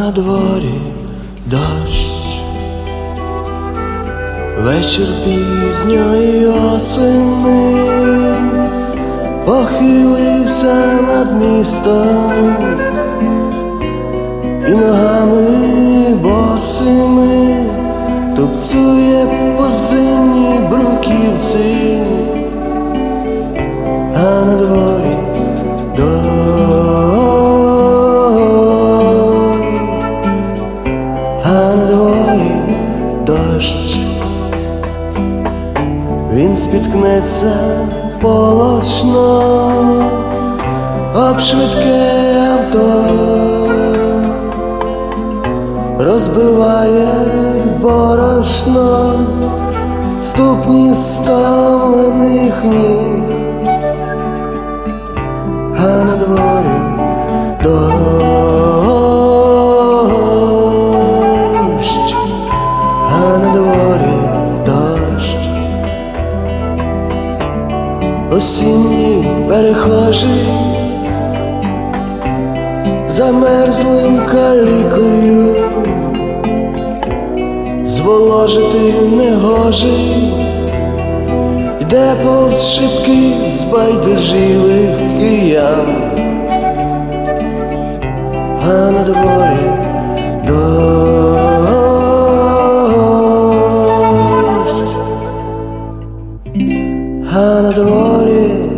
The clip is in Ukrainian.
на дворі дощ, вечір пізньої осени похилився над містом, і ногами босими тупцює по зимній бруківці, а на дворі дощ, він спіткнеться полошно об швидке авто, розбиває борошно ступні стомлених ніг, а на дворі дощ, а на дворі дощ. Осінній перехожий замерзлим калікою, зволожити негожий, йде повз шибки збайдужілих киян, а на дворі дощ, а на дворі